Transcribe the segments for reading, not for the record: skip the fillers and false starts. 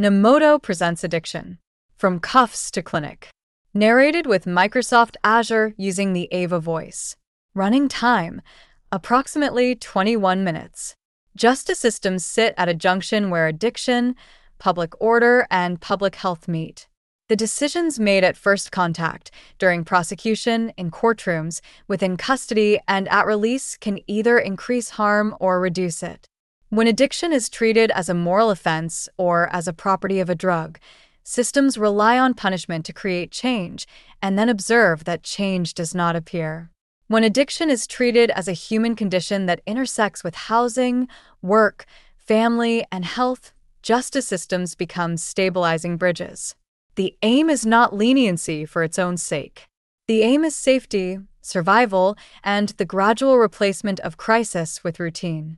Nemoto presents Addiction: From Cuffs to Clinic. Narrated with Microsoft Azure using the Ava voice. Running time: approximately 21 minutes. Justice systems sit at a junction where addiction, public order, and public health meet. The decisions made at first contact, during prosecution, in courtrooms, within custody, and at release can either increase harm or reduce it. When addiction is treated as a moral offense or as a property of a drug, systems rely on punishment to create change and then observe that change does not appear. When addiction is treated as a human condition that intersects with housing, work, family, and health, justice systems become stabilizing bridges. The aim is not leniency for its own sake. The aim is safety, survival, and the gradual replacement of crisis with routine.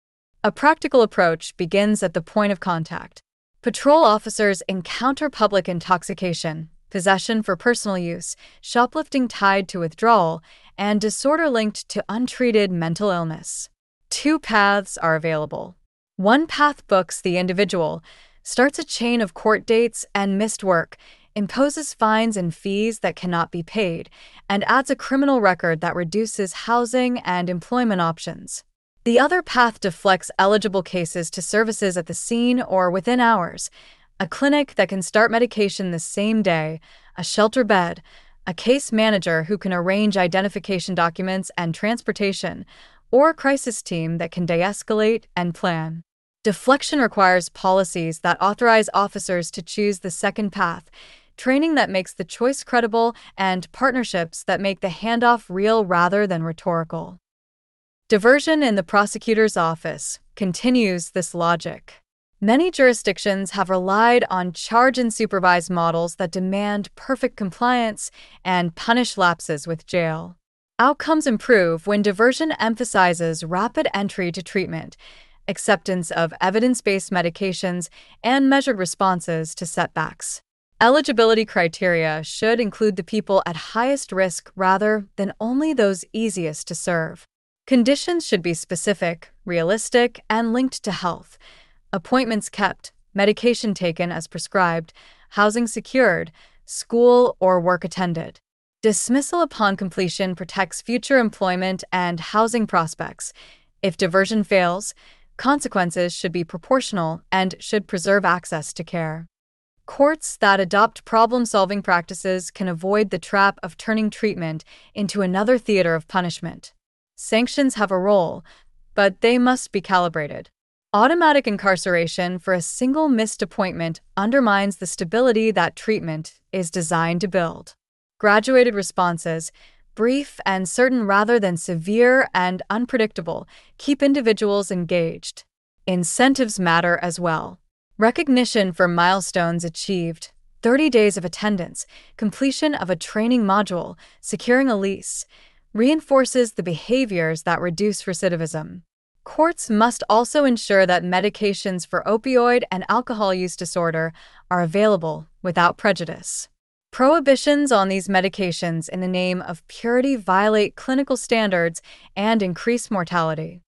A practical approach begins at the point of contact. Patrol officers encounter public intoxication, possession for personal use, shoplifting tied to withdrawal, and disorder linked to untreated mental illness. Two paths are available. One path books the individual, starts a chain of court dates and missed work, imposes fines and fees that cannot be paid, and adds a criminal record that reduces housing and employment options. The other path deflects eligible cases to services at the scene or within hours, a clinic that can start medication the same day, a shelter bed, a case manager who can arrange identification documents and transportation, or a crisis team that can de-escalate and plan. Deflection requires policies that authorize officers to choose the second path, training that makes the choice credible, and partnerships that make the handoff real rather than rhetorical. Diversion in the prosecutor's office continues this logic. Many jurisdictions have relied on charge and supervise models that demand perfect compliance and punish lapses with jail. Outcomes improve when diversion emphasizes rapid entry to treatment, acceptance of evidence-based medications, and measured responses to setbacks. Eligibility criteria should include the people at highest risk rather than only those easiest to serve. Conditions should be specific, realistic, and linked to health. Appointments kept, medication taken as prescribed, housing secured, school or work attended. Dismissal upon completion protects future employment and housing prospects. If diversion fails, consequences should be proportional and should preserve access to care. Courts that adopt problem-solving practices can avoid the trap of turning treatment into another theater of punishment. Sanctions have a role, but they must be calibrated. Automatic incarceration for a single missed appointment undermines the stability that treatment is designed to build. Graduated responses, brief and certain rather than severe and unpredictable, keep individuals engaged. Incentives matter as well. Recognition for milestones achieved, 30 days of attendance, completion of a training module, securing a lease, reinforces the behaviors that reduce recidivism. Courts must also ensure that medications for opioid and alcohol use disorder are available without prejudice. Prohibitions on these medications in the name of purity violate clinical standards and increase mortality.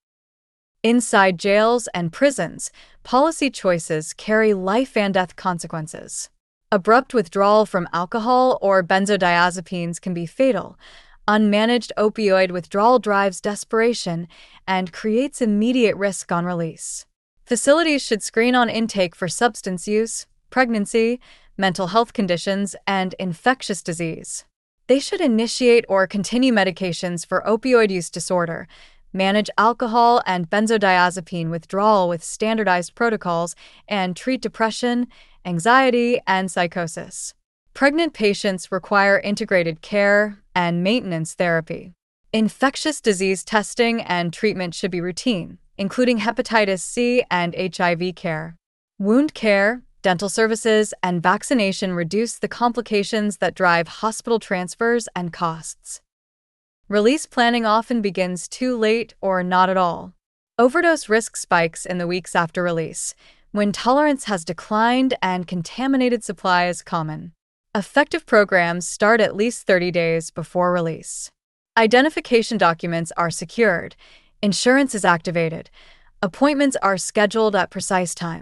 Inside jails and prisons, policy choices carry life and death consequences. Abrupt withdrawal from alcohol or benzodiazepines can be fatal. Unmanaged opioid withdrawal drives desperation and creates immediate risk on release. Facilities should screen on intake for substance use, pregnancy, mental health conditions, and infectious disease. They should initiate or continue medications for opioid use disorder, manage alcohol and benzodiazepine withdrawal with standardized protocols, and treat depression, anxiety, and psychosis. Pregnant patients require integrated care and maintenance therapy. Infectious disease testing and treatment should be routine, including hepatitis C and HIV care. Wound care, dental services, and vaccination reduce the complications that drive hospital transfers and costs. Release planning often begins too late or not at all. Overdose risk spikes in the weeks after release, when tolerance has declined and contaminated supply is common. Effective programs start at least 30 days before release. Identification documents are secured, insurance is activated, appointments are scheduled at precise times,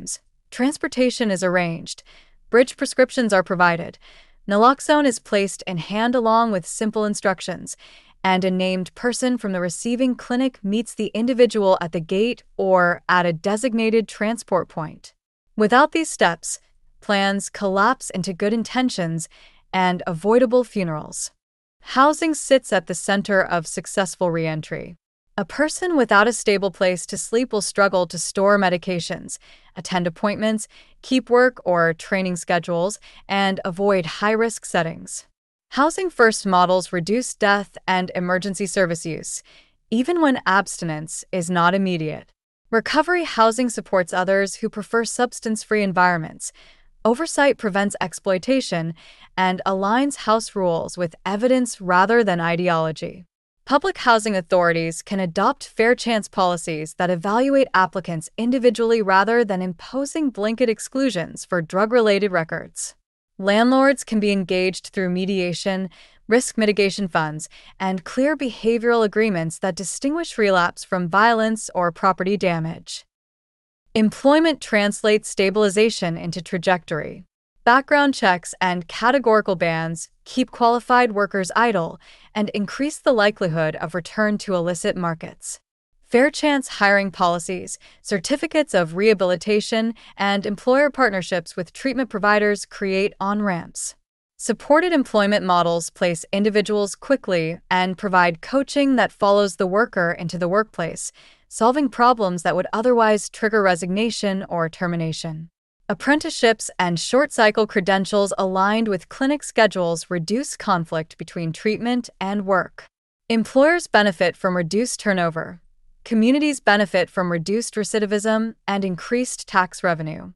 Transportation is arranged. Bridge prescriptions are provided. Naloxone is placed in hand along with simple instructions, and a named person from the receiving clinic meets the individual at the gate or at a designated transport point. Without these steps, plans collapse into good intentions and avoidable funerals. Housing sits at the center of successful reentry. A person without a stable place to sleep will struggle to store medications, attend appointments, keep work or training schedules, and avoid high-risk settings. Housing First models reduce death and emergency service use, even when abstinence is not immediate. Recovery housing supports others who prefer substance-free environments. Oversight prevents exploitation and aligns house rules with evidence rather than ideology. Public housing authorities can adopt fair chance policies that evaluate applicants individually rather than imposing blanket exclusions for drug-related records. Landlords can be engaged through mediation, risk mitigation funds, and clear behavioral agreements that distinguish relapse from violence or property damage. Employment translates stabilization into trajectory. Background checks and categorical bans keep qualified workers idle and increase the likelihood of return to illicit markets. Fair chance hiring policies, certificates of rehabilitation, and employer partnerships with treatment providers create on-ramps. Supported employment models place individuals quickly and provide coaching that follows the worker into the workplace, solving problems that would otherwise trigger resignation or termination. Apprenticeships and short-cycle credentials aligned with clinic schedules reduce conflict between treatment and work. Employers benefit from reduced turnover. Communities benefit from reduced recidivism and increased tax revenue.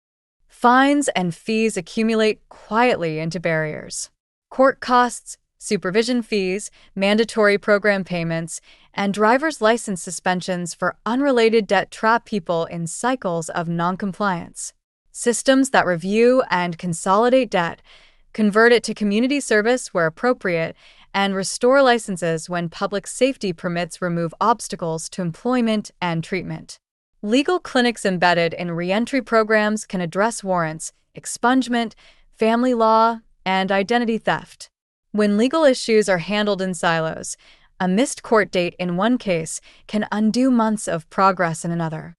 Fines and fees accumulate quietly into barriers. Court costs, supervision fees, mandatory program payments, and driver's license suspensions for unrelated debt trap people in cycles of noncompliance. Systems that review and consolidate debt, convert it to community service where appropriate, and restore licenses when public safety permits remove obstacles to employment and treatment. Legal clinics embedded in reentry programs can address warrants, expungement, family law, and identity theft. When legal issues are handled in silos, a missed court date in one case can undo months of progress in another.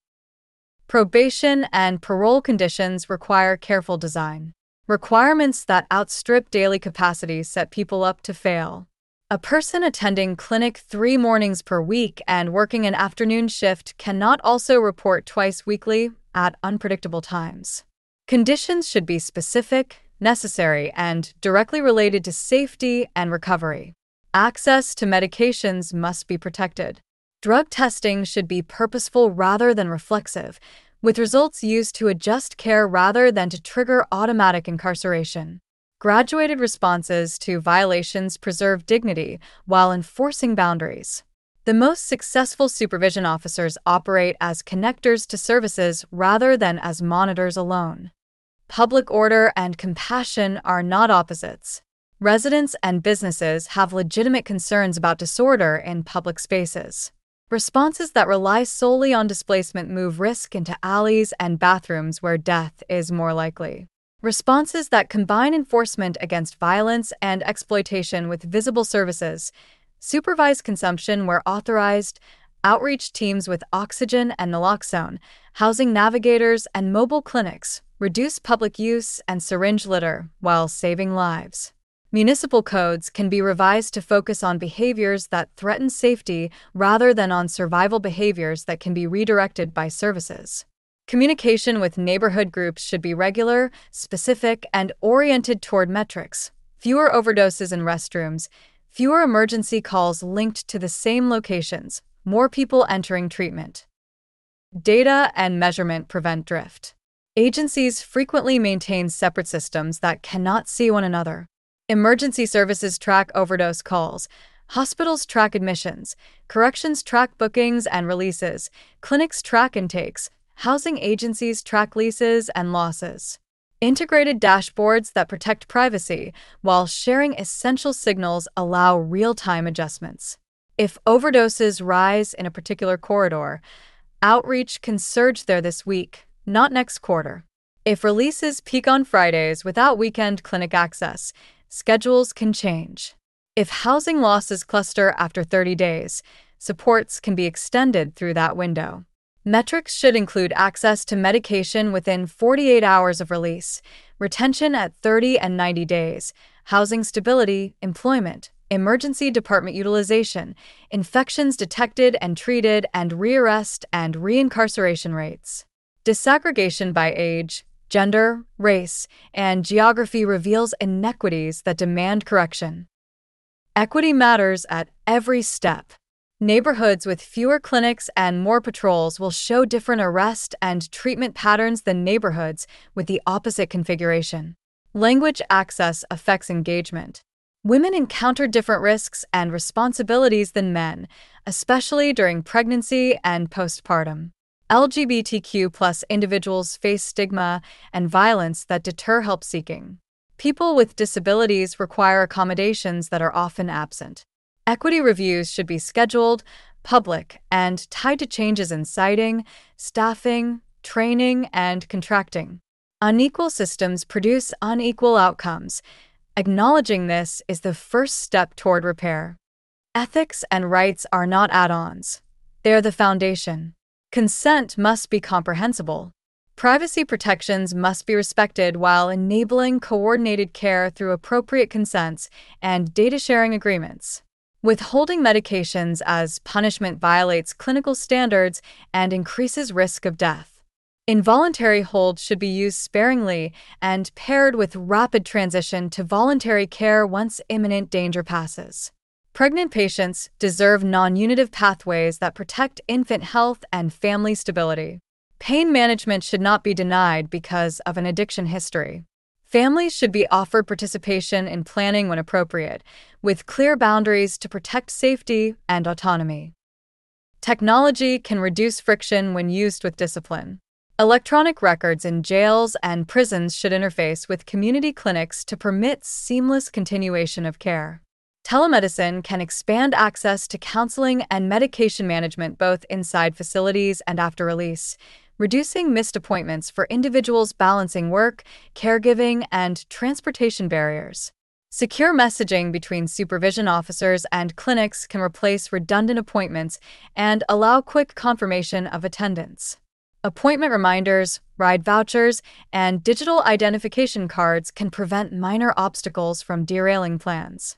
Probation and parole conditions require careful design. Requirements that outstrip daily capacity set people up to fail. A person attending clinic 3 mornings per week and working an afternoon shift cannot also report twice weekly at unpredictable times. Conditions should be specific, necessary, and directly related to safety and recovery. Access to medications must be protected. Drug testing should be purposeful rather than reflexive, with results used to adjust care rather than to trigger automatic incarceration. Graduated responses to violations preserve dignity while enforcing boundaries. The most successful supervision officers operate as connectors to services rather than as monitors alone. Public order and compassion are not opposites. Residents and businesses have legitimate concerns about disorder in public spaces. Responses that rely solely on displacement move risk into alleys and bathrooms where death is more likely. Responses that combine enforcement against violence and exploitation with visible services, supervise consumption where authorized, outreach teams with oxygen and naloxone, housing navigators, and mobile clinics reduce public use and syringe litter while saving lives. Municipal codes can be revised to focus on behaviors that threaten safety rather than on survival behaviors that can be redirected by services. Communication with neighborhood groups should be regular, specific, and oriented toward metrics. Fewer overdoses in restrooms, fewer emergency calls linked to the same locations, more people entering treatment. Data and measurement prevent drift. Agencies frequently maintain separate systems that cannot see one another. Emergency services track overdose calls, hospitals track admissions, corrections track bookings and releases, clinics track intakes, housing agencies track leases and losses. Integrated dashboards that protect privacy while sharing essential signals allow real-time adjustments. If overdoses rise in a particular corridor, outreach can surge there this week, not next quarter. If releases peak on Fridays without weekend clinic access, schedules can change. If housing losses cluster after 30 days, supports can be extended through that window. Metrics should include access to medication within 48 hours of release, retention at 30 and 90 days, housing stability, employment, emergency department utilization, infections detected and treated, and rearrest and reincarceration rates. Disaggregation by age, gender, race, and geography reveals inequities that demand correction. Equity matters at every step. Neighborhoods with fewer clinics and more patrols will show different arrest and treatment patterns than neighborhoods with the opposite configuration. Language access affects engagement. Women encounter different risks and responsibilities than men, especially during pregnancy and postpartum. LGBTQ+ individuals face stigma and violence that deter help seeking. People with disabilities require accommodations that are often absent. Equity reviews should be scheduled, public, and tied to changes in siting, staffing, training, and contracting. Unequal systems produce unequal outcomes. Acknowledging this is the first step toward repair. Ethics and rights are not add-ons. They're the foundation. Consent must be comprehensible. Privacy protections must be respected while enabling coordinated care through appropriate consents and data-sharing agreements. Withholding medications as punishment violates clinical standards and increases risk of death. Involuntary hold should be used sparingly and paired with rapid transition to voluntary care once imminent danger passes. Pregnant patients deserve non-unitive pathways that protect infant health and family stability. Pain management should not be denied because of an addiction history. Families should be offered participation in planning when appropriate, with clear boundaries to protect safety and autonomy. Technology can reduce friction when used with discipline. Electronic records in jails and prisons should interface with community clinics to permit seamless continuation of care. Telemedicine can expand access to counseling and medication management both inside facilities and after release, reducing missed appointments for individuals balancing work, caregiving, and transportation barriers. Secure messaging between supervision officers and clinics can replace redundant appointments and allow quick confirmation of attendance. Appointment reminders, ride vouchers, and digital identification cards can prevent minor obstacles from derailing plans.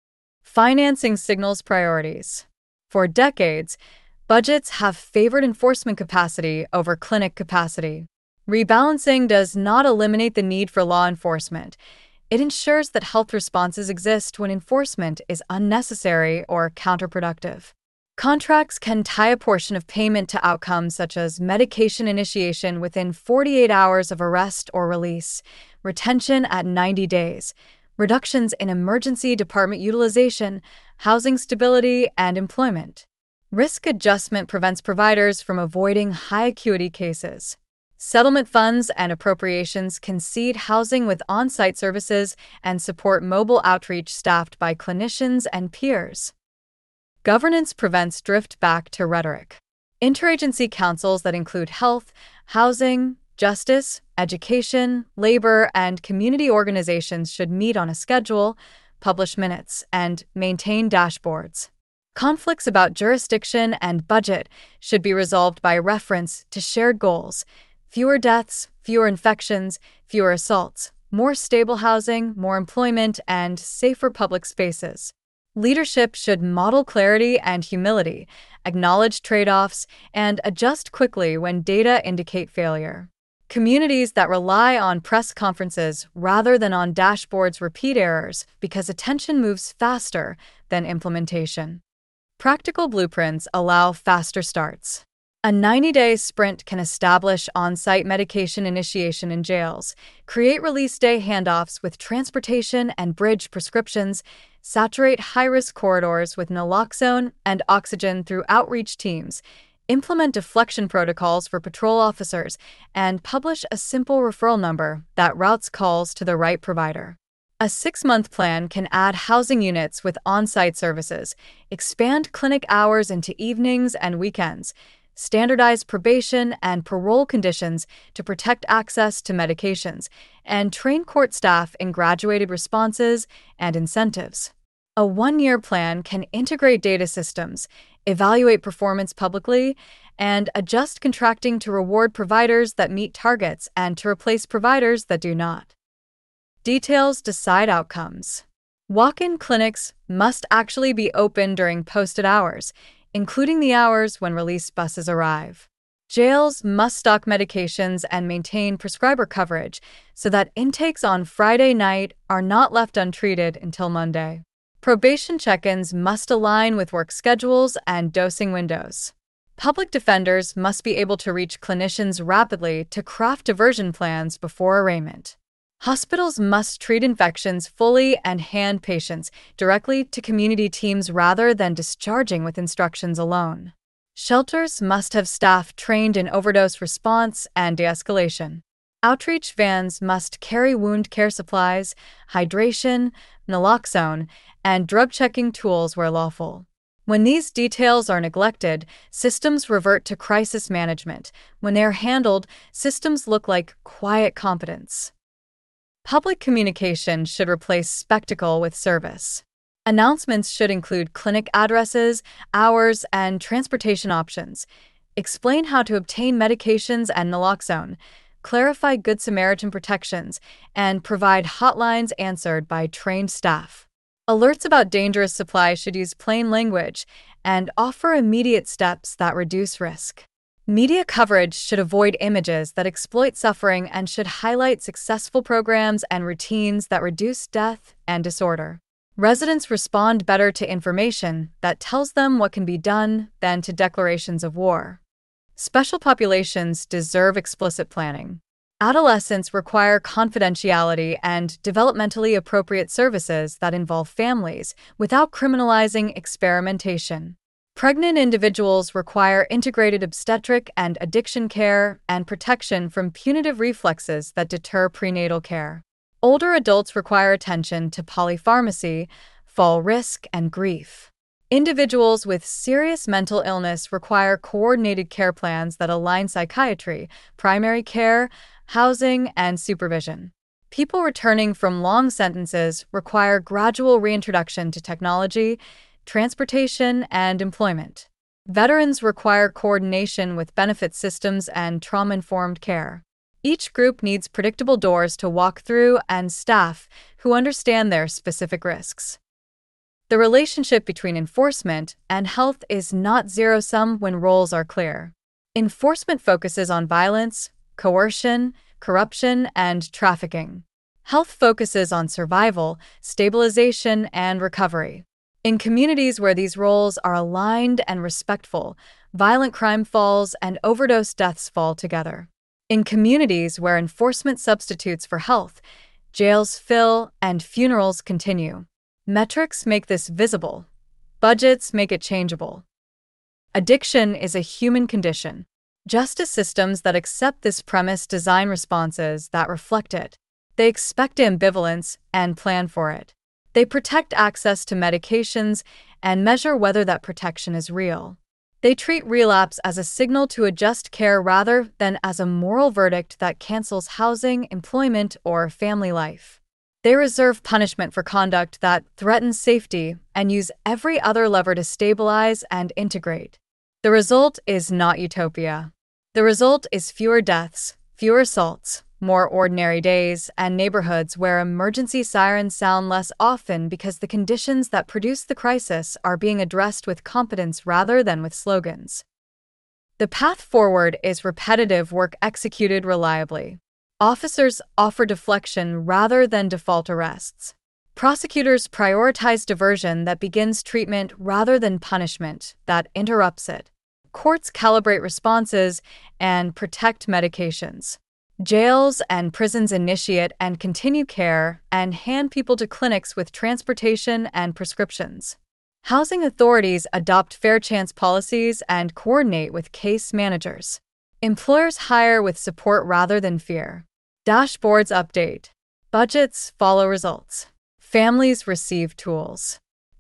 Financing signals priorities. For decades, budgets have favored enforcement capacity over clinic capacity. Rebalancing does not eliminate the need for law enforcement. It ensures that health responses exist when enforcement is unnecessary or counterproductive. Contracts can tie a portion of payment to outcomes such as medication initiation within 48 hours of arrest or release, retention at 90 days, reductions in emergency department utilization, housing stability, and employment. Risk adjustment prevents providers from avoiding high-acuity cases. Settlement funds and appropriations can seed housing with on-site services and support mobile outreach staffed by clinicians and peers. Governance prevents drift back to rhetoric. Interagency councils that include health, housing, justice, education, labor, and community organizations should meet on a schedule, publish minutes, and maintain dashboards. Conflicts about jurisdiction and budget should be resolved by reference to shared goals: fewer deaths, fewer infections, fewer assaults, more stable housing, more employment, and safer public spaces. Leadership should model clarity and humility, acknowledge trade-offs, and adjust quickly when data indicate failure. Communities that rely on press conferences rather than on dashboards repeat errors because attention moves faster than implementation. Practical blueprints allow faster starts. A 90-day sprint can establish on-site medication initiation in jails, create release day handoffs with transportation and bridge prescriptions, saturate high-risk corridors with naloxone and oxygen through outreach teams, implement deflection protocols for patrol officers, and publish a simple referral number that routes calls to the right provider. A 6-month plan can add housing units with on-site services, expand clinic hours into evenings and weekends, standardize probation and parole conditions to protect access to medications, and train court staff in graduated responses and incentives. A one-year plan can integrate data systems, evaluate performance publicly, and adjust contracting to reward providers that meet targets and to replace providers that do not. Details decide outcomes. Walk-in clinics must actually be open during posted hours, including the hours when release buses arrive. Jails must stock medications and maintain prescriber coverage so that intakes on Friday night are not left untreated until Monday. Probation check-ins must align with work schedules and dosing windows. Public defenders must be able to reach clinicians rapidly to craft diversion plans before arraignment. Hospitals must treat infections fully and hand patients directly to community teams rather than discharging with instructions alone. Shelters must have staff trained in overdose response and de-escalation. Outreach vans must carry wound care supplies, hydration, naloxone, and drug-checking tools where lawful. When these details are neglected, systems revert to crisis management. When they are handled, systems look like quiet competence. Public communication should replace spectacle with service. Announcements should include clinic addresses, hours, and transportation options. Explain how to obtain medications and naloxone. Clarify Good Samaritan protections, and provide hotlines answered by trained staff. Alerts about dangerous supplies should use plain language and offer immediate steps that reduce risk. Media coverage should avoid images that exploit suffering and should highlight successful programs and routines that reduce death and disorder. Residents respond better to information that tells them what can be done than to declarations of war. Special populations deserve explicit planning. Adolescents require confidentiality and developmentally appropriate services that involve families without criminalizing experimentation. Pregnant individuals require integrated obstetric and addiction care and protection from punitive reflexes that deter prenatal care. Older adults require attention to polypharmacy, fall risk, and grief. Individuals with serious mental illness require coordinated care plans that align psychiatry, primary care, housing, and supervision. People returning from long sentences require gradual reintroduction to technology, transportation, and employment. Veterans require coordination with benefit systems and trauma-informed care. Each group needs predictable doors to walk through and staff who understand their specific risks. The relationship between enforcement and health is not zero-sum when roles are clear. Enforcement focuses on violence, coercion, corruption, and trafficking. Health focuses on survival, stabilization, and recovery. In communities where these roles are aligned and respectful, violent crime falls and overdose deaths fall together. In communities where enforcement substitutes for health, jails fill and funerals continue. Metrics make this visible. Budgets make it changeable. Addiction is a human condition. Justice systems that accept this premise design responses that reflect it. They expect ambivalence and plan for it. They protect access to medications and measure whether that protection is real. They treat relapse as a signal to adjust care rather than as a moral verdict that cancels housing, employment, or family life. They reserve punishment for conduct that threatens safety and use every other lever to stabilize and integrate. The result is not utopia. The result is fewer deaths, fewer assaults, more ordinary days, and neighborhoods where emergency sirens sound less often because the conditions that produce the crisis are being addressed with competence rather than with slogans. The path forward is repetitive work executed reliably. Officers offer deflection rather than default arrests. Prosecutors prioritize diversion that begins treatment rather than punishment that interrupts it. Courts calibrate responses and protect medications. Jails and prisons initiate and continue care and hand people to clinics with transportation and prescriptions. Housing authorities adopt fair chance policies and coordinate with case managers. Employers hire with support rather than fear. Dashboards update. Budgets follow results. Families receive tools.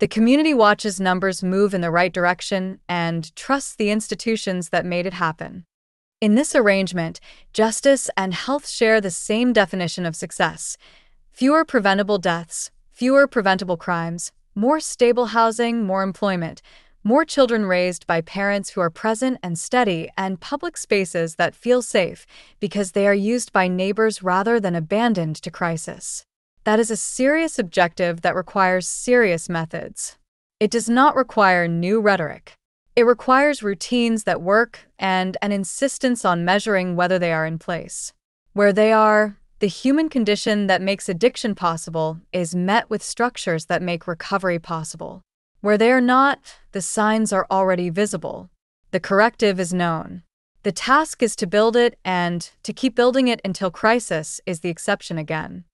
The community watches numbers move in the right direction and trusts the institutions that made it happen. In this arrangement, justice and health share the same definition of success: fewer preventable deaths, fewer preventable crimes, more stable housing, more employment, more children raised by parents who are present and steady, and public spaces that feel safe because they are used by neighbors rather than abandoned to crisis. That is a serious objective that requires serious methods. It does not require new rhetoric. It requires routines that work and an insistence on measuring whether they are in place. Where they are, the human condition that makes addiction possible is met with structures that make recovery possible. Where they are not, the signs are already visible. The corrective is known. The task is to build it, and to keep building it until crisis is the exception again.